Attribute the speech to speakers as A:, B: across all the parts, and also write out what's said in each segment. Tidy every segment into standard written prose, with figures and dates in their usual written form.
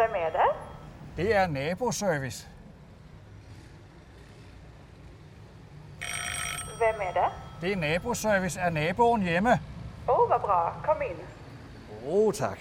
A: Hvem er det?
B: Det er naboservice.
A: Hvem er det?
B: Det er naboservice. Er naboen hjemme?
A: Hvor bra. Kom ind.
B: Tak.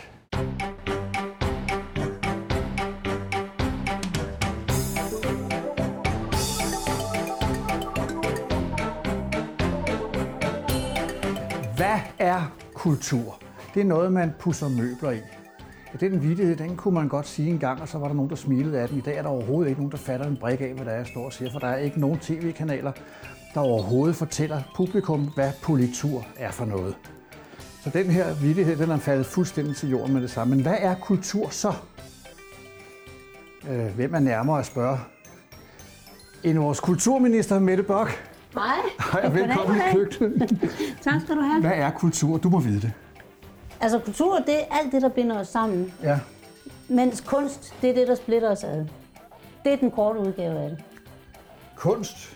B: Hvad er kultur? Det er noget, man pudser møbler i. Den vittighed, den kunne man godt sige en gang, og så var der nogen, der smilede af den. I dag er der overhovedet ikke nogen, der fatter en brik af, hvad der er, jeg står og siger, for der er ikke nogen tv-kanaler, der overhovedet fortæller publikum, hvad politur er for noget. Så den her vittighed, den er faldet fuldstændig til jorden med det samme. Men hvad er kultur så? Hvem er nærmere at spørge? En af vores kulturminister, Mette Bock.
C: Hej.
B: Hej og velkommen i køkkenet.
C: Tak skal du have.
B: Hvad er kultur? Du må vide det.
C: Altså kultur, det er alt det, der binder os sammen.
B: Ja.
C: Mens kunst, det er det, der splitter os ad. Det er den korte udgave af det.
B: Kunst.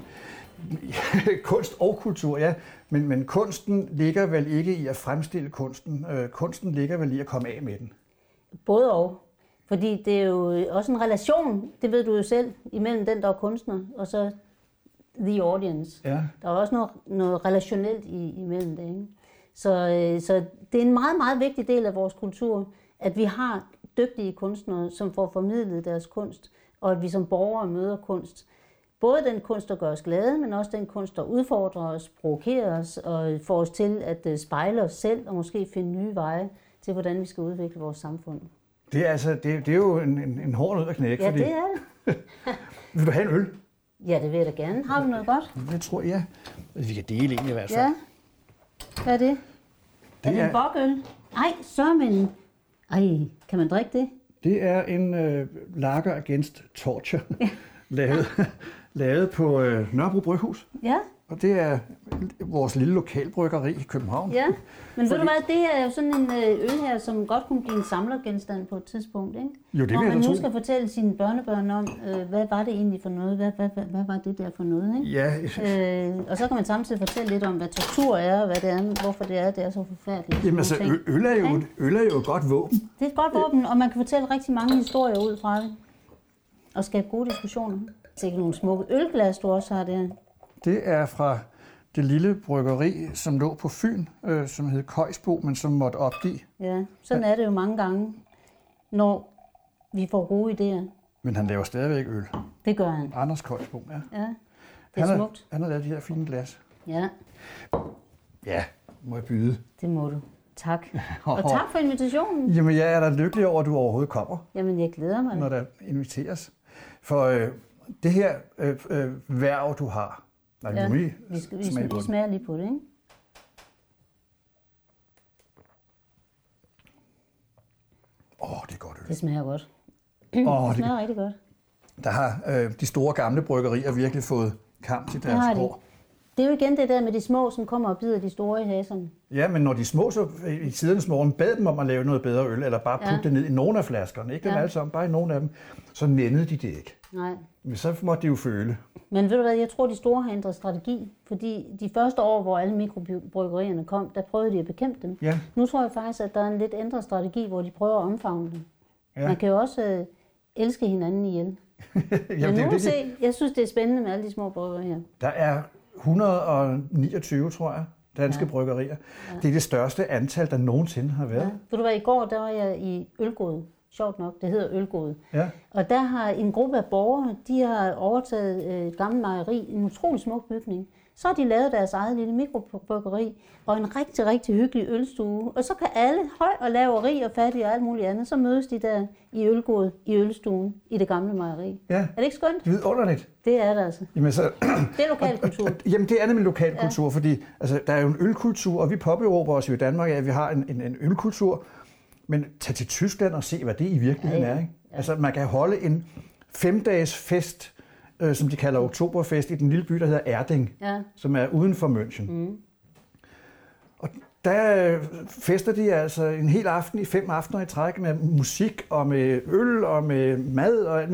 B: Kunst og kultur, ja. Men kunsten ligger vel ikke i at fremstille kunsten. Kunsten ligger vel i at komme af med den.
C: Både og. Fordi det er jo også en relation, det ved du jo selv, imellem den, der er kunstner, og så the audience.
B: Ja.
C: Der er også noget relationelt imellem det, ikke? Så det er en meget, meget vigtig del af vores kultur, at vi har dygtige kunstnere, som får formidlet deres kunst, og at vi som borgere møder kunst. Både den kunst, der gør os glade, men også den kunst, der udfordrer os, provokerer os og får os til at spejle os selv og måske finde nye veje til, hvordan vi skal udvikle vores samfund.
B: Det er, altså, det er jo en hård nød at knække.
C: Ja,
B: fordi...
C: det er det.
B: Vil du have en øl?
C: Ja, det vil jeg da gerne. Har du noget godt?
B: Det tror jeg. Vi kan dele en i hvert fald.
C: Ja. Hvad er det? Er det en bokøl? Ej, sørmen. Ej, kan man drikke det?
B: Det er en Lager Against Torture, lavet på Nørrebro Bryghus.
C: Ja.
B: Og det er vores lille lokalbryggeri i København.
C: Ja, men ved du hvad, det er jo sådan en øl her, som godt kunne blive en samlergenstand på et tidspunkt, ikke?
B: Jo, det
C: når
B: vil jeg
C: man
B: da
C: nu
B: tro.
C: skal fortælle sine børnebørn om, hvad var det egentlig for noget, hvad var det der for noget, ikke?
B: Ja.
C: Og så kan man samtidig fortælle lidt om, hvad tortur er, og hvad det er, hvorfor det er så forfærdeligt.
B: Jamen altså, øl er jo et godt våben.
C: Det er et godt våben, og man kan fortælle rigtig mange historier ud fra det. Og skabe gode diskussioner. Det er ikke nogle smukke ølglas, du også har der.
B: Det er fra det lille bryggeri, som lå på Fyn, som hed Køjsbo, men som måtte opgive.
C: Ja, sådan er det jo mange gange, når vi får gode idéer.
B: Men han laver stadigvæk øl.
C: Det gør han.
B: Anders Køjsbo, ja.
C: Ja, det er smukt.
B: Han har lavet de her fine glas.
C: Ja.
B: Ja, må jeg byde.
C: Det må du. Tak. Og tak for invitationen.
B: Jamen, jeg er da lykkelig over, at du overhovedet kommer.
C: Jamen, jeg glæder mig.
B: Når der inviteres. For det her hverv, du har. Nej,
C: ja,
B: vi
C: smager lige på det, ikke?
B: Det er godt øl.
C: Det smager godt.
B: Det
C: smager rigtig godt.
B: Der har de store gamle bryggerier virkelig fået kamp til deres hår.
C: Det er jo igen det der med de små, som kommer og bider de store i haserne.
B: Ja, men når de små så i tidernes morgen bad dem om at lave noget bedre øl, eller bare putte det ned i nogle af flaskerne, ikke dem alle sammen, bare i nogle af dem, så nændede de det ikke.
C: Nej.
B: Men så måtte de jo føle.
C: Men ved du hvad, jeg tror, de store har ændret strategi, fordi de første år, hvor alle mikrobryggerierne kom, der prøvede de at bekæmpe dem.
B: Ja.
C: Nu tror jeg faktisk, at der er en lidt ændret strategi, hvor de prøver at omfavne dem. Ja. Man kan jo også elske hinanden ihjel. Men nu se, jeg synes, det er spændende med alle de små bryggerier.
B: Der er 129, tror jeg, danske bryggerier. Ja. Det er det største antal, der nogensinde har været. Ja.
C: Ved du hvad, i går der var jeg i Ølgod. Sjovt nok, det hedder Ølgod.
B: Ja.
C: Og der har en gruppe af borgere, de har overtaget et gammelt mejeri, en utrolig smuk bygning. Så har de lavet deres eget lille mikrobryggeri og en rigtig, rigtig hyggelig ølstue. Og så kan alle, høj og lav, rig og fattig og alt muligt andet, så mødes de der i Ølgod, i ølstuen, i det gamle mejeri.
B: Ja.
C: Er det ikke skønt?
B: Det er vidunderligt.
C: Det er det altså.
B: Jamen, så,
C: det er lokalkultur.
B: Jamen det er nemlig lokalkultur, fordi altså, der er jo en ølkultur, og vi påberåber os jo i Danmark, at vi har en ølkultur. Men tag til Tyskland og se, hvad det i virkeligheden er. Ikke? Ja. Altså, man kan holde en 5-dages fest, som de kalder oktoberfest, i den lille by, der hedder Erding, som er uden for München. Mm. Og der fester de altså en hel aften i 5 aftener i træk med musik og med øl og med mad og alt muligt.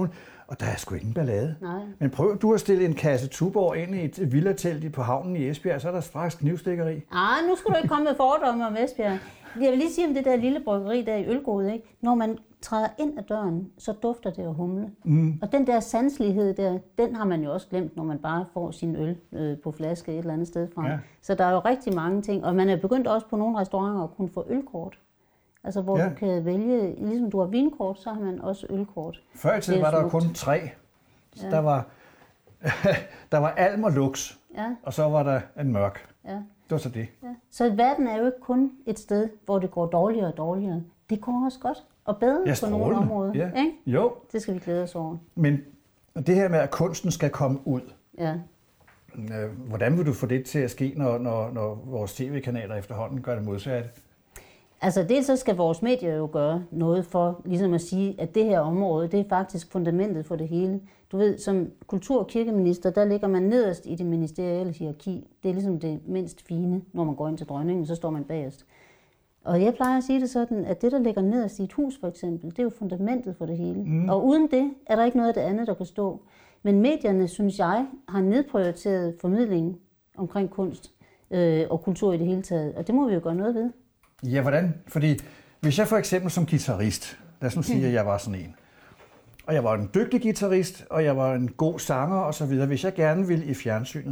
B: Og der er sgu ingen ballade.
C: Nej.
B: Men prøv du at stille en kasse Tuborg ind i et villatelt på havnen i Esbjerg, så er der straks knivstikkeri.
C: Nu skulle du ikke komme med fordomme om Esbjerg. Jeg vil lige sige om det der lille bryggeri der i Ølgod, ikke? Når man træder ind ad døren, så dufter det af humle. Og den der sanselighed der, den har man jo også glemt, når man bare får sin øl på flaske et eller andet sted fra. Ja. Så der er jo rigtig mange ting, og man er begyndt også på nogle restauranter at kunne få ølkort. Altså hvor du kan vælge, ligesom du har vinkort, så har man også ølkort.
B: Før i tiden var der kun 3. Så der var Alm og Lux, og så var der en mørk. Ja. Det var så det. Ja.
C: Så verden er jo ikke kun et sted, hvor det går dårligere og dårligere. Det går også godt og bedre på nogle områder. Ja. Ikke?
B: Jo.
C: Det skal vi glæde os over.
B: Men det her med, at kunsten skal komme ud. Ja. Hvordan vil du få det til at ske, når vores tv-kanaler efterhånden gør det modsatte?
C: Altså dels så skal vores medier jo gøre noget for ligesom at sige, at det her område, det er faktisk fundamentet for det hele. Du ved, som kultur- og kirkeminister, der ligger man nederst i det ministerielle hierarki. Det er ligesom det mindst fine, når man går ind til dronningen, så står man bagerst. Og jeg plejer at sige det sådan, at det, der ligger nederst i et hus for eksempel, det er jo fundamentet for det hele. Og uden det er der ikke noget af det andet, der kan stå. Men medierne, synes jeg, har nedprioriteret formidlingen omkring kunst og kultur i det hele taget. Og det må vi jo gøre noget ved.
B: Ja, hvordan? Fordi hvis jeg for eksempel som guitarist, lad os nu sige, at jeg var sådan en, og jeg var en dygtig guitarist, og jeg var en god sanger og så videre, hvis jeg gerne ville i fjernsynet,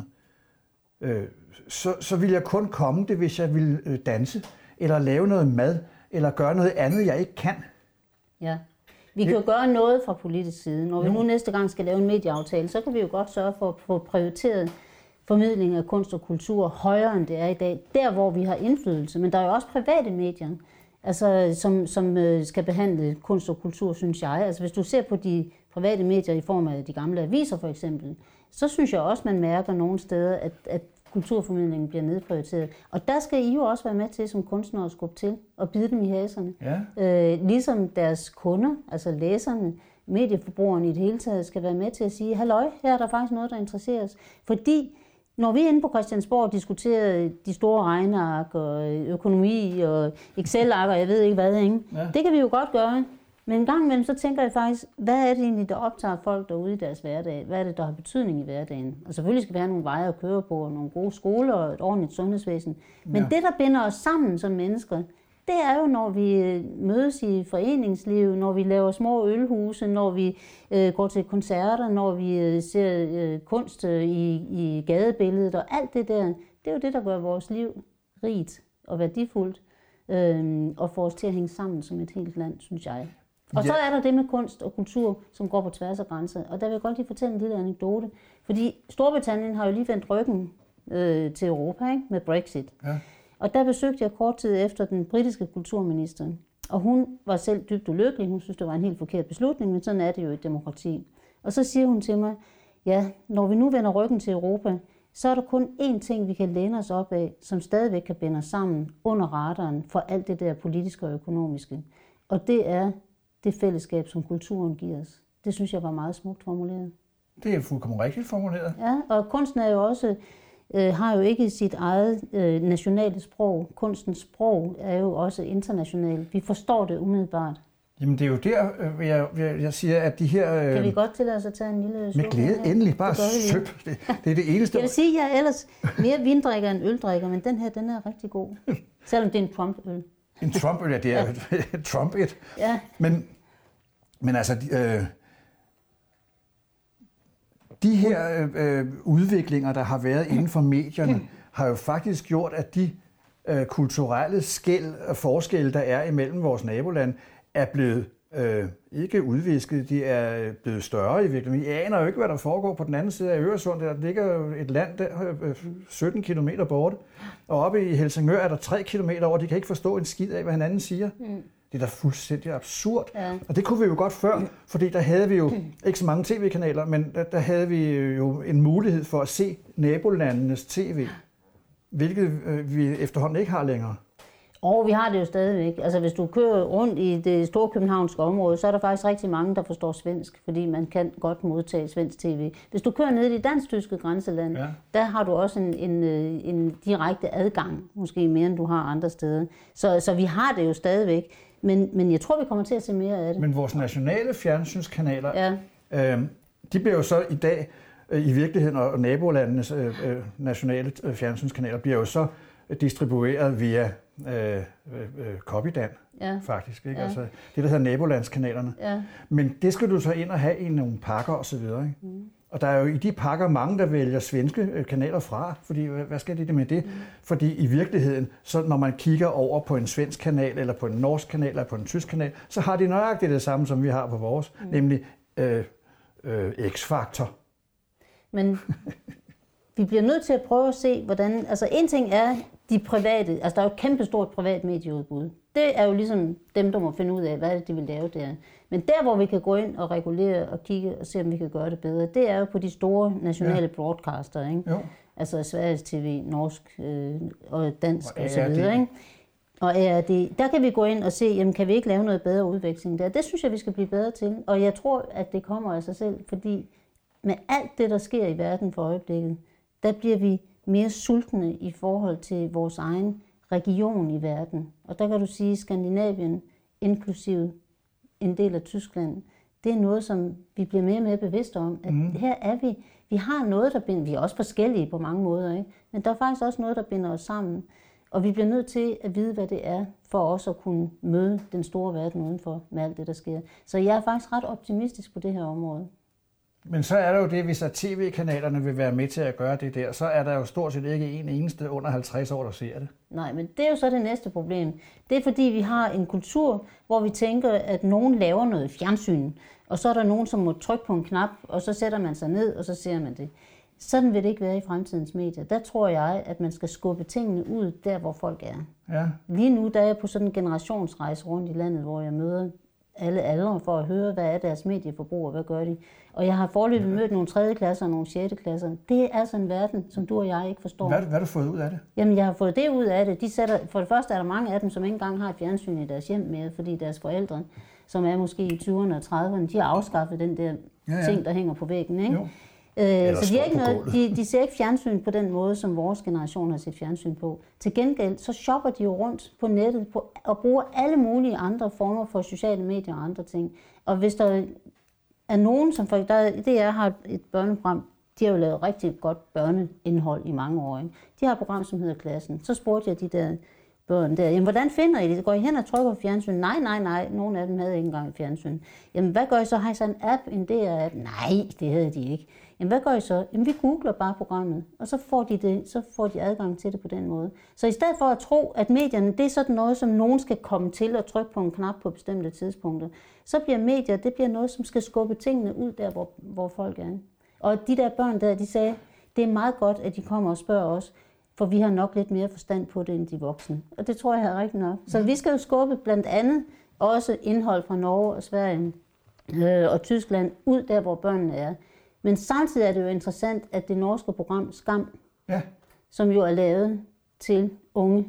B: så ville jeg kun komme det, hvis jeg ville danse, eller lave noget mad, eller gøre noget andet, jeg ikke kan.
C: Ja, vi kan jo gøre noget fra politisk side. Når vi nu næste gang skal lave en medieaftale, så kan vi jo godt sørge for at få prioriteret formidling af kunst og kultur højere, end det er i dag. Der, hvor vi har indflydelse. Men der er jo også private medier, altså, som skal behandle kunst og kultur, synes jeg. Altså, hvis du ser på de private medier i form af de gamle aviser, for eksempel, så synes jeg også, man mærker nogle steder, at kulturformidlingen bliver nedprioriteret. Og der skal I jo også være med til som kunstnere at skubbe til og bide dem i haserne. Ja. Ligesom deres kunder, altså læserne, medieforbrugerne i det hele taget, skal være med til at sige, halløj, her er der faktisk noget, der interesserer os. Fordi når vi inde på Christiansborg diskuterer de store regneark og økonomi og Excel-ark og jeg ved ikke hvad, ikke? Ja. Det kan vi jo godt gøre. Men en gang imellem, så tænker jeg faktisk, hvad er det egentlig, der optager folk derude i deres hverdag? Hvad er det, der har betydning i hverdagen? Og selvfølgelig skal vi have nogle veje at køre på, og nogle gode skoler og et ordentligt sundhedsvæsen. Men det, der binder os sammen som mennesker, det er jo, når vi mødes i foreningsliv, når vi laver små ølhuse, når vi går til koncerter, når vi ser kunst i gadebilledet og alt det der. Det er jo det, der gør vores liv rigt og værdifuldt og får os til at hænge sammen som et helt land, synes jeg. Og så er der det med kunst og kultur, som går på tværs af grænser. Og der vil jeg godt lige fortælle en lille anekdote. Fordi Storbritannien har jo lige vendt ryggen til Europa, ikke? Med Brexit. Ja. Og der besøgte jeg kort tid efter den britiske kulturminister. Og hun var selv dybt ulykkelig. Hun synes, det var en helt forkert beslutning, men sådan er det jo i et demokrati. Og så siger hun til mig, ja, når vi nu vender ryggen til Europa, så er der kun én ting, vi kan læne os op af, som stadigvæk kan binde os sammen under radaren for alt det der politiske og økonomiske. Og det er det fællesskab, som kulturen giver os. Det synes jeg var meget smukt formuleret.
B: Det er fuldkommen rigtigt formuleret.
C: Ja, og kunsten er jo også, har jo ikke sit eget nationale sprog. Kunstens sprog er jo også internationalt. Vi forstår det umiddelbart.
B: Jamen det er jo der, jeg siger, at de her...
C: Kan vi godt tillade os at tage en lille slurk?
B: Med glæde, endelig. Bare søb. Det er det eneste.
C: Jeg vil sige, at jeg er ellers mere vindrikker end øldrikker, men den her, den er rigtig god. Selvom det er en Trump-øl.
B: En Trump-øl, ja, det er et Trump-et. Ja. Men altså, de her udviklinger, der har været inden for medierne, har jo faktisk gjort, at de kulturelle skel og forskelle, der er imellem vores naboland, er blevet ikke udvisket, de er blevet større i virkeligheden. Vi aner jo ikke, hvad der foregår på den anden side af Øresund. Der ligger jo et land der 17 kilometer borte, og oppe i Helsingør er der 3 kilometer over. De kan ikke forstå en skid af, hvad hinanden siger. Det er da fuldstændig absurd. Ja. Og det kunne vi jo godt før, fordi der havde vi jo ikke så mange tv-kanaler, men der havde vi jo en mulighed for at se nabolandenes tv, hvilket vi efterhånden ikke har længere.
C: Og vi har det jo stadigvæk. Altså hvis du kører rundt i det store københavnske område, så er der faktisk rigtig mange, der forstår svensk, fordi man kan godt modtage svensk tv. Hvis du kører ned i det dansk-tyske grænseland, der har du også en direkte adgang, måske mere end du har andre steder. Så vi har det jo stadigvæk, men jeg tror, vi kommer til at se mere af det.
B: Men vores nationale fjernsynskanaler De bliver jo så i dag, i virkeligheden, og nabolandenes nationale fjernsynskanaler bliver jo så distribueret via Copydan, faktisk. Ikke? Ja. Altså, det, der hedder nabolandskanalerne. Ja. Men det skal du så ind og have i nogle pakker osv. Og der er jo i de pakker mange, der vælger svenske kanaler fra, fordi hvad skal det med det? Fordi i virkeligheden, så når man kigger over på en svensk kanal, eller på en norsk kanal, eller på en tysk kanal, så har de nøjagtigt det samme, som vi har på vores, nemlig X-Factor.
C: Men vi bliver nødt til at prøve at se, hvordan... Altså en ting er de private, altså der er jo et kæmpestort privat medieudbud. Det er jo ligesom dem, der må finde ud af, hvad de vil lave der. Men der, hvor vi kan gå ind og regulere og kigge og se, om vi kan gøre det bedre, det er jo på de store nationale broadcaster, ikke? Jo. Altså Sveriges TV, norsk og dansk og så videre, ikke? Og der kan vi gå ind og se, jamen kan vi ikke lave noget bedre udveksling der? Det synes jeg, vi skal blive bedre til. Og jeg tror, at det kommer af sig selv, fordi med alt det, der sker i verden for øjeblikket, der bliver vi mere sultne i forhold til vores egen region i verden. Og der kan du sige, Skandinavien, inklusive en del af Tyskland, det er noget, som vi bliver mere og mere bevidste om. At her er vi har noget, der binder, vi er også forskellige på mange måder, ikke? Men der er faktisk også noget, der binder os sammen. Og vi bliver nødt til at vide, hvad det er, for også at kunne møde den store verden udenfor med alt det, der sker. Så jeg er faktisk ret optimistisk på det her område.
B: Men så er der jo det, hvis at tv-kanalerne vil være med til at gøre det der, så er der jo stort set ikke en eneste under 50 år, der ser det.
C: Nej, men det er jo så det næste problem. Det er fordi, vi har en kultur, hvor vi tænker, at nogen laver noget fjernsyn, og så er der nogen, som må trykke på en knap, og så sætter man sig ned, og så ser man det. Sådan vil det ikke være i fremtidens medier. Der tror jeg, at man skal skubbe tingene ud der, hvor folk er. Ja. Lige nu der er jeg på sådan en generationsrejse rundt i landet, hvor jeg møder alle aldre for at høre, hvad er deres medieforbrug, og hvad gør de. Og jeg har foreløbig mødt nogle 3. klasser og nogle 6. klasser. Det er sådan en verden, som du og jeg ikke forstår.
B: Hvad har du fået ud af det?
C: Jamen, jeg har fået det ud af det. For det første er der mange af dem, som ikke engang har et fjernsyn i deres hjem mere, fordi deres forældre, som er måske i 20'erne og 30'erne, de har afskaffet den der ting, der hænger på væggen, ikke? Så de, er ikke noget, de ser ikke fjernsyn på den måde, som vores generation har set fjernsyn på. Til gengæld, så shopper de jo rundt på nettet og bruger alle mulige andre former for sociale medier og andre ting. Og hvis der er nogen, som for DR har et børneprogram, de har jo lavet rigtig godt børneindhold i mange år, ikke? De har et program, som hedder Klassen. Så spurgte jeg de der børn der, jamen hvordan finder I det? Går I hen og trykker på fjernsyn? Nej. Nogle af dem havde ikke engang fjernsyn. Jamen hvad gør I så? Har I så en app, en DR-app? Nej, det havde de ikke. Jamen hvad gør I så? Jamen vi googler bare programmet, og så får de adgang til det på den måde. Så i stedet for at tro, at medierne, det er sådan noget, som nogen skal komme til at trykke på en knap på bestemte tidspunkter, så bliver medier, det bliver noget, som skal skubbe tingene ud der, hvor folk er. Og de der børn der, de sagde, det er meget godt, at de kommer og spørger os, for vi har nok lidt mere forstand på det, end de voksne. Og det tror jeg er rigtigt nok. Så vi skal jo skubbe blandt andet også indhold fra Norge og Sverige og Tyskland ud der, hvor børnene er. Men samtidig er det jo interessant, at det norske program Skam, som jo er lavet til unge,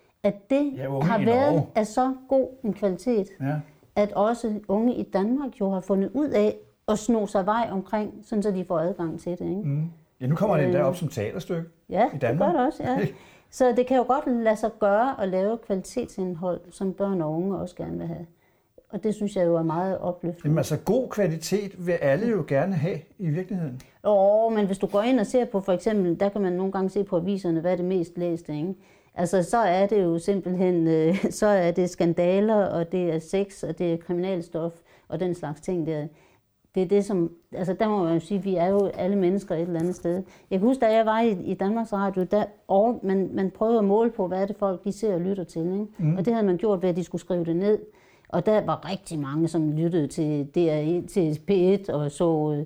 C: at det har været af så god en kvalitet, at også unge i Danmark jo har fundet ud af at sno sig vej omkring, sådan så de får adgang til det. Ikke?
B: Ja, nu kommer det endda op som teaterstykke i Danmark.
C: Ja, det gør det også, ja. Så det kan jo godt lade sig gøre at lave kvalitetsindhold, som børn og unge også gerne vil have. Og det synes jeg jo er meget opløftende.
B: Jamen altså god kvalitet vil alle jo gerne have i virkeligheden.
C: Men hvis du går ind og ser på for eksempel, der kan man nogle gange se på aviserne, hvad er det mest læste, ikke? Altså så er det jo simpelthen, så er det skandaler, og det er sex, og det er kriminalstof, og den slags ting der. Det er det som, altså der må man jo sige, vi er jo alle mennesker et eller andet sted. Jeg kan huske, da jeg var i Danmarks Radio, man prøvede at måle på, hvad er det folk de ser og lytter til, ikke? Og det havde man gjort ved, at de skulle skrive det ned. Og der var rigtig mange, som lyttede til til P1 og så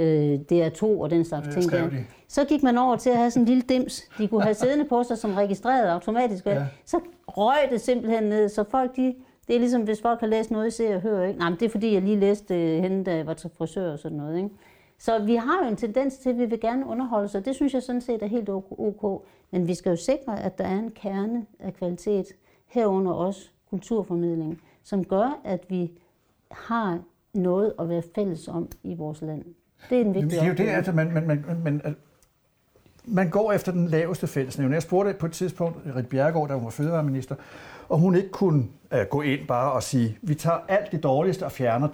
C: DR2 og den slags ting der. Så gik man over til at have sådan en lille dims, de kunne have siddende på sig, som registreret automatisk. Ja. Så røg det simpelthen ned, så folk det er ligesom, hvis folk har læst noget i Se og Hør, ikke? Nej, men det er fordi, jeg lige læste hende, da jeg var til frisør og sådan noget, ikke? Så vi har jo en tendens til, at vi vil gerne underholde sig. Det synes jeg sådan set er helt ok. Men vi skal jo sikre, at der er en kerne af kvalitet, herunder også kulturformidling, som gør, at vi har noget at være fælles om i vores land. Det er en vigtig opgave.
B: Det er jo det, altså, man går efter den laveste fællesnævner. Jeg spurgte på et tidspunkt Ritt Bjerregaard, der var fødevareminister, og hun ikke kunne gå ind bare og sige, vi tager alt det dårligste og fjerner det.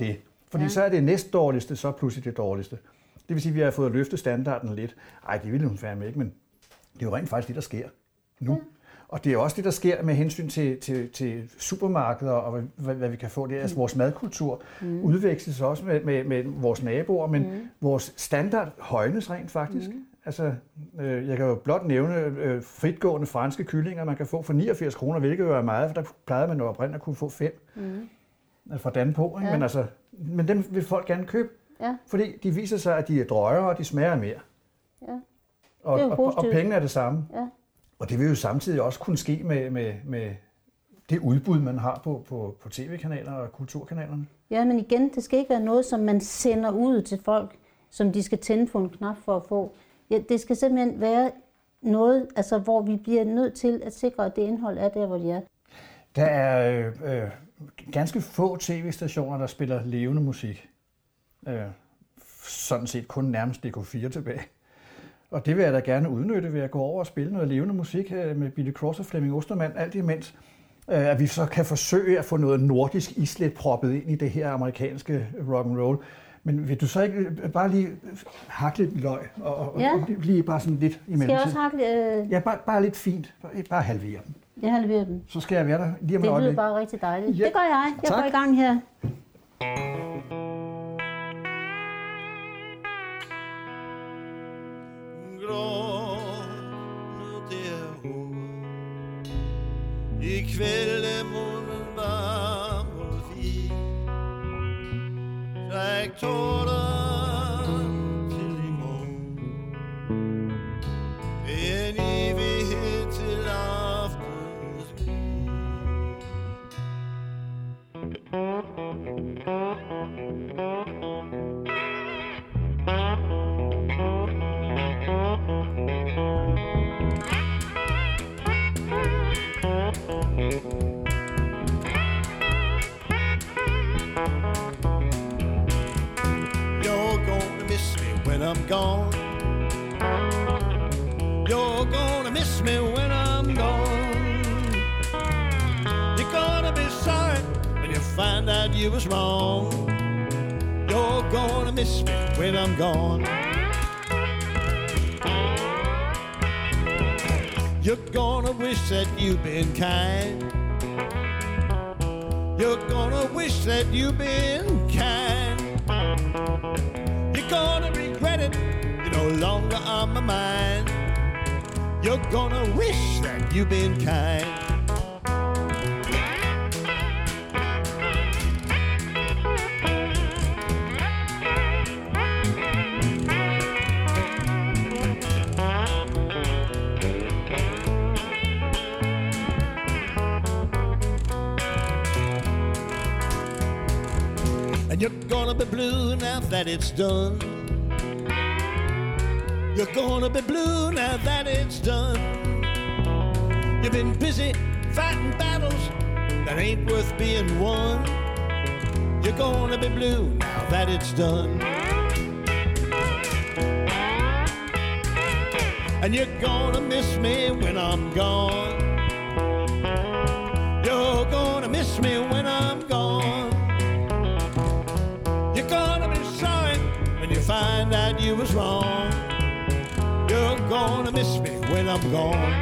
B: Fordi så er det næstdårligste, så pludselig det dårligste. Det vil sige, at vi har fået løftet standarden lidt. Ej, det ville hun fandme ikke, men det er jo rent faktisk det, der sker nu. Ja. Og det er også det, der sker med hensyn til supermarkeder og hvad vi kan få. Det er, altså vores madkultur udveksles også med vores naboer, men vores standard højnes rent faktisk. Altså, jeg kan jo blot nævne fritgående franske kyllinger, man kan få for 89 kroner, hvilket jo er meget, for der plejede man jo oprindeligt at kunne få 5 fra Danpo. Ja. Men dem vil folk gerne købe, fordi de viser sig, at de er drøjere, og de smager mere. Ja. Og pengene er det samme. Ja. Og det vil jo samtidig også kunne ske med det udbud, man har på tv-kanaler og kulturkanalerne. Ja,
C: men igen, det skal ikke være noget, som man sender ud til folk, som de skal tænde på en knap for at få. Ja, det skal simpelthen være noget, altså, hvor vi bliver nødt til at sikre, at det indhold er der, hvor de er.
B: Der er ganske få tv-stationer, der spiller levende musik. Sådan set kun nærmest DK4 tilbage. Og det vil jeg da gerne udnytte ved at gå over og spille noget levende musik med Billy Cross og Flemming Ostermann, alt imens at vi så kan forsøge at få noget nordisk islet proppet ind i det her amerikanske rock'n'roll. Men vil du så ikke bare lige hakke lidt løg og blive bare sådan lidt imellem?
C: Skal jeg også hakke?
B: Ja, bare lidt fint. Bare halvere den.
C: Jeg halverer den.
B: Så skal jeg være der lige om
C: det lyder bare rigtig dejligt. Ja. Det gør jeg. Jeg går i gang her.
D: I kveldemånen varm og fin, træk tårten til i morgen. Det er en evighed til aftens grin. When I'm gone, you're gonna miss me when I'm gone. You're gonna be sorry when you find out you was wrong. You're gonna miss me when I'm gone. You're gonna wish that you've been kind. You're gonna wish that you've been kind. You're gonna regret it, you're no longer on my mind. You're gonna wish that you've been kind. And you're gonna be blue now that it's done. You're gonna be blue now that it's done. You've been busy fighting battles that ain't worth being won. You're gonna be blue now that it's done. And you're gonna miss me when I'm gone. You're gonna miss me when I'm gone. You're gonna be sorry when you find out you was wrong. You're gonna miss me when I'm gone.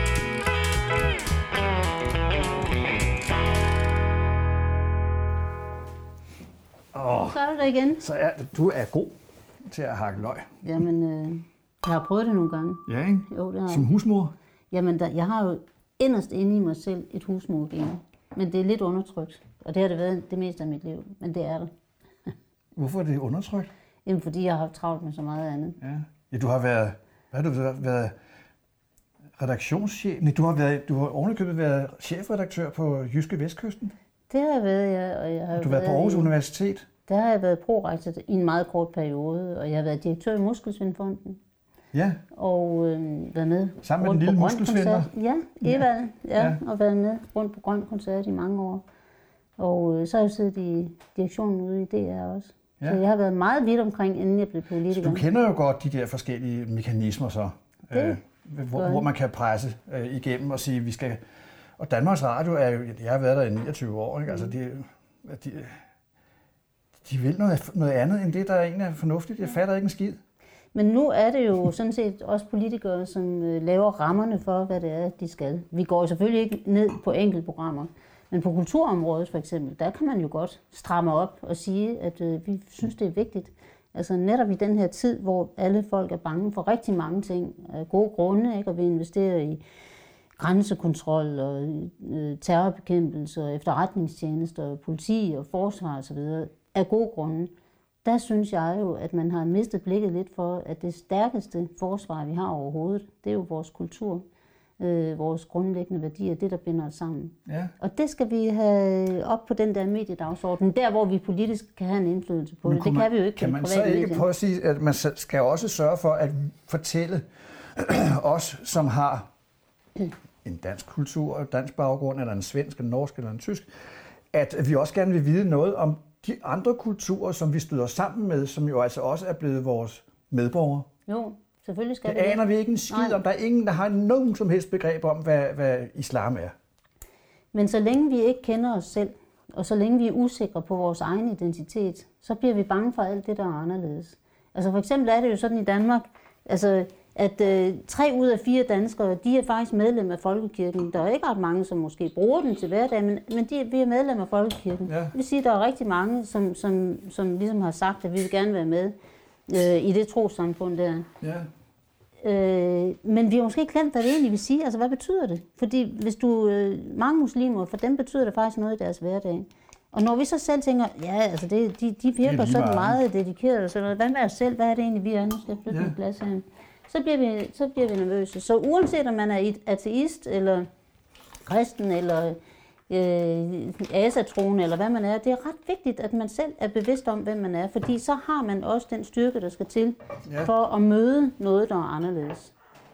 C: Så er du der igen.
B: Så du er god til at hakke løg.
C: Jamen, jeg har prøvet det nogle gange.
B: Ja, ikke?
C: Jo, det har
B: som husmor?
C: Jamen, jeg har jo inderst inde i mig selv et husmorgen. Men det er lidt undertrykt. Og det har det været det meste af mit liv. Men det er det.
B: Hvorfor er det undertrykt?
C: Jamen, fordi jeg har haft travlt med så meget andet.
B: Ja, du har været... Hvad har du været? Redaktionschef? Nej, du har ovenikøbet været chefredaktør på Jyske Vestkysten.
C: Det har jeg været, ja. Og jeg har
B: du har været på Aarhus Universitet.
C: Der har jeg været prorektor i en meget kort periode, og jeg har været direktør i Muskelsvindfonden.
B: Ja.
C: Og været med.
B: Sammen med den lille muskelsvinder.
C: Ja, Evald. Ja, og været med rundt på Grøn Koncert i mange år. Og så har jeg siddet i direktionen ude i DR også. Ja. Så jeg har været meget vidt omkring, inden jeg blev politiker.
B: Så du kender jo godt de der forskellige mekanismer så, hvor man kan presse igennem og sige, vi skal... Og Danmarks Radio er jo... Jeg har været der i 29 år, ikke? Altså, De vil noget andet, end det, der egentlig er fornuftigt. Jeg fatter ikke en skid.
C: Men nu er det jo sådan set også politikere, som laver rammerne for, hvad det er, de skal. Vi går selvfølgelig ikke ned på enkeltprogrammer, men på kulturområdet for eksempel, der kan man jo godt stramme op og sige, at vi synes, det er vigtigt. Altså netop i den her tid, hvor alle folk er bange for rigtig mange ting, af gode grunde, ikke? Og vi investerer i grænsekontrol og terrorbekæmpelse og efterretningstjenester og politi og forsvar osv. af gode grunde. Der synes jeg jo, at man har mistet blikket lidt for, at det stærkeste forsvar, vi har overhovedet, det er jo vores kultur, vores grundlæggende værdier, det der binder os sammen.
B: Ja.
C: Og det skal vi have op på den der mediedagsorden, der hvor vi politisk kan have en indflydelse på det. Det kan vi jo ikke.
B: Kan man så ikke prøve at sige, at man skal også sørge for at fortælle os, som har en dansk kultur, en dansk baggrund, eller en svensk, en norsk eller en tysk, at vi også gerne vil vide noget om de andre kulturer, som vi støder sammen med, som jo altså også er blevet vores medborgere.
C: Jo, selvfølgelig skal
B: det aner vi ikke en skid om. Der er ingen, der har nogen som helst begreb om, hvad islam er.
C: Men så længe vi ikke kender os selv, og så længe vi er usikre på vores egen identitet, så bliver vi bange for alt det, der er anderledes. Altså for eksempel er det jo sådan i Danmark, altså at 3 ud af 4 danskere, de er faktisk medlem af Folkekirken. Der er ikke ret mange, som måske bruger den til hverdag, men vi er medlem af Folkekirken. Ja. Det vil sige, at der er rigtig mange, som ligesom har sagt, at vi vil gerne være med i det trossamfund der. Ja. Men vi har måske glemt, hvad det egentlig vil sige. Altså, hvad betyder det? Fordi hvis mange muslimer, for dem betyder det faktisk noget i deres hverdag. Og når vi så selv tænker, ja, altså de virker sådan meget dedikeret og sådan noget. Hvad med os selv? Hvad er det egentlig, vi er? Nu skal jeg flytte mit glas her. Så bliver vi nervøse. Så uanset om man er ateist, eller kristen, eller asatroende, eller hvad man er, det er ret vigtigt, at man selv er bevidst om, hvem man er. Fordi så har man også den styrke, der skal til, for at møde noget, der er anderledes.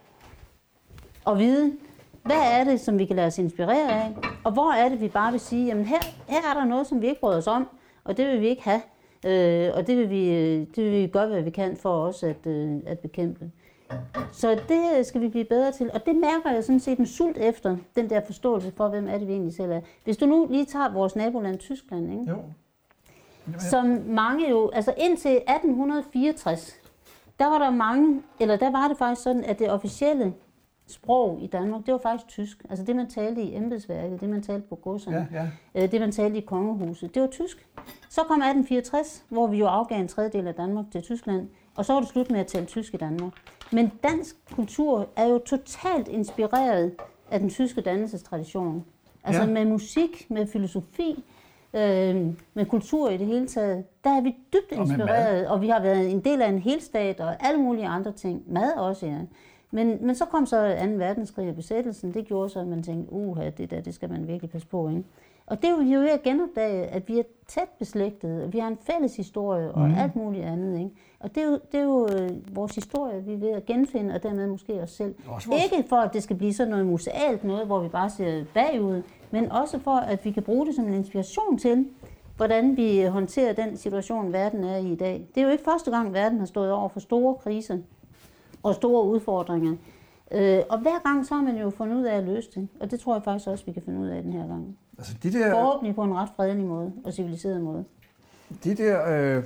C: Og vide, hvad er det, som vi kan lade os inspirere af? Og hvor er det, vi bare vil sige, jamen her er der noget, som vi ikke bryder os om, og det vil vi ikke have. Og det vil vi gøre, hvad vi kan for os at bekæmpe. Så det skal vi blive bedre til. Og det mærker jeg sådan set en sult efter, den der forståelse for, hvem er det, vi egentlig selv er. Hvis du nu lige tager vores naboland Tyskland, ikke? Jo. Som mange jo, altså indtil 1864, der var der mange, eller der var det faktisk sådan, at det officielle sprog i Danmark, det var faktisk tysk. Altså det, man talte i embedsværket, det, man talte på godserne, det, man talte i kongehuset, det var tysk. Så kom 1864, hvor vi jo afgav en tredjedel af Danmark til Tyskland, og så var det slut med at tale tysk i Danmark. Men dansk kultur er jo totalt inspireret af den tyske dannelsestradition. Altså med musik, med filosofi, med kultur i det hele taget. Der er vi dybt inspireret, og vi har været en del af en helstat og alle mulige andre ting. Mad også, ja. Men så kom så 2. verdenskrig og besættelsen. Det gjorde så, at man tænkte, det skal man virkelig passe på, ikke? Og det er jo ved at genopdage, at vi er tæt beslægtede, og vi har en fælles historie og alt muligt andet, ikke? Og det er jo vores historie, vi er ved at genfinde, og dermed måske os selv. Ikke for, at det skal blive sådan noget musealt noget, hvor vi bare ser bagud, men også for, at vi kan bruge det som en inspiration til, hvordan vi håndterer den situation, verden er i dag. Det er jo ikke første gang, verden har stået over for store kriser og store udfordringer. Og hver gang så har man jo fundet ud af at løse det, og det tror jeg faktisk også, vi kan finde ud af den her gang. Altså forhåbentlig på en ret fredelig måde og civiliseret måde.
B: De der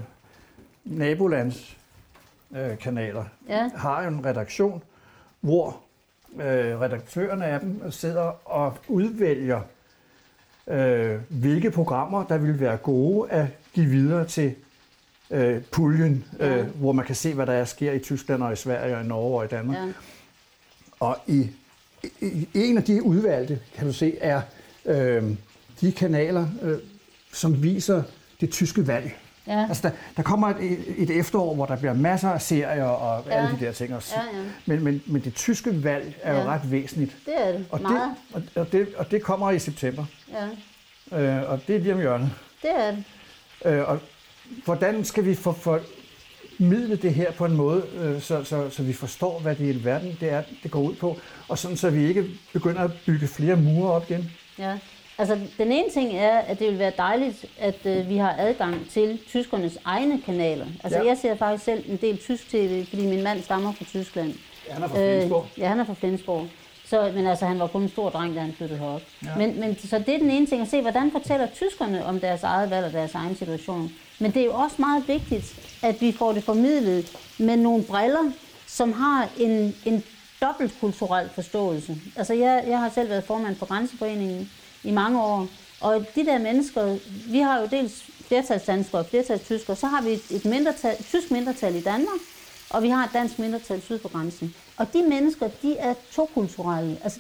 B: nabolandskanaler har jo en redaktion, hvor redaktørerne af dem sidder og udvælger, hvilke programmer, der vil være gode at give videre til puljen, hvor man kan se, hvad der sker i Tyskland og i Sverige og i Norge og i Danmark. Ja. Og i en af de udvalgte, kan du se, er de kanaler, som viser det tyske valg. Ja. Altså der kommer et efterår, hvor der bliver masser af serier og alle de der ting også. Ja, ja. Men det tyske valg er jo ret væsentligt.
C: Det er det.
B: Og det kommer i september. Ja. Og det er lige om hjørnet.
C: Det er det.
B: Og hvordan skal vi formidle det her på en måde, så vi forstår, hvad det i verden det går ud på, og sådan, så vi ikke begynder at bygge flere mure op igen?
C: Ja. Altså, den ene ting er, at det vil være dejligt, at vi har adgang til tyskernes egne kanaler. Altså, jeg ser faktisk selv en del tysk tv, fordi min mand stammer fra Tyskland.
B: Ja, han er fra Flensborg.
C: Ja, han er fra Flensborg. Men altså, han var kun en stor dreng, da han flyttede herop.
B: Ja.
C: Men så det er den ene ting, at se, hvordan fortæller tyskerne om deres eget valg og deres egen situation. Men det er jo også meget vigtigt, at vi får det formidlet med nogle briller, som har en dobbeltkulturel forståelse. Altså, jeg har selv været formand for Grænseforeningen i mange år, og de der mennesker, vi har jo dels flertalsdanskere og flertalstyskere, så har vi et tysk mindretal i Danmark, og vi har et dansk mindretal syd for grænsen. Og de mennesker, de er tokulturelle. Altså,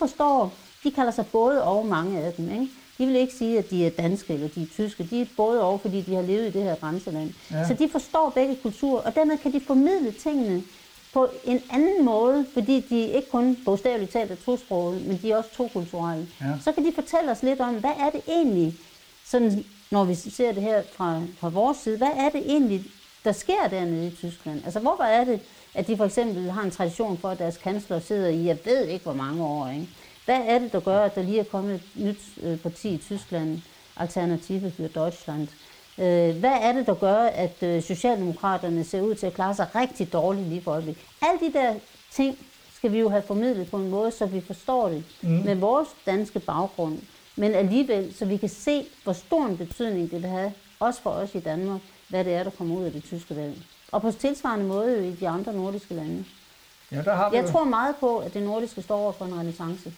C: de kalder sig både og, mange af dem, ikke? De vil ikke sige, at de er danske eller de er tyske. De er både og, fordi de har levet i det her grænseland. Ja. Så de forstår begge kulturer, og dermed kan de formidle tingene på en anden måde, fordi de ikke kun bogstaveligt talt er tosprogede, men de er også tokulturelle. Ja. Så kan de fortælle os lidt om, hvad er det egentlig, sådan, når vi ser det her fra vores side, hvad er det egentlig, der sker dernede i Tyskland? Altså, hvorfor er det, at de for eksempel har en tradition for, at deres kansler sidder i, jeg ved ikke hvor mange år, ikke? Hvad er det, der gør, at der lige er kommet et nyt parti i Tyskland, Alternative für Deutschland? Hvad er det, der gør, at Socialdemokraterne ser ud til at klare sig rigtig dårligt lige for øjeblikket? Alle de der ting skal vi jo have formidlet på en måde, så vi forstår det med vores danske baggrund. Men alligevel, så vi kan se, hvor stor en betydning det vil have, også for os i Danmark, hvad det er, der kommer ud af det tyske valg. Og på tilsvarende måde jo i de andre nordiske lande.
B: Ja, der har vi...
C: Jeg tror meget på, at det nordiske står over for en renæssance.